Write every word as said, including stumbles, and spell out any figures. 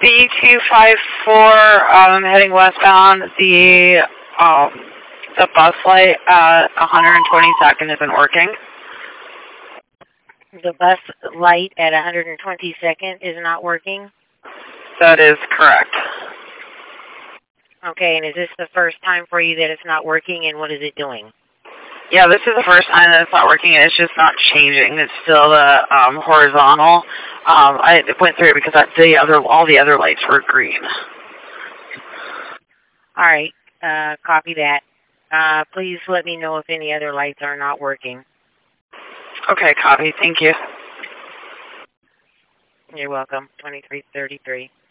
B two five four, um, heading westbound. The um, the bus light at one hundred twenty-second isn't working. The bus light at one hundred twenty-second is not working? That is correct. Okay, and is this the first time for you that it's not working, and what is it doing? Yeah, this is the first time that it's not working. It's just not changing. It's still the um, horizontal. Um, I went through it because I, the other, all the other lights were green. All right, uh, copy that. Uh, please let me know if any other lights are not working. Okay, copy. Thank you. You're welcome. twenty-three thirty-three.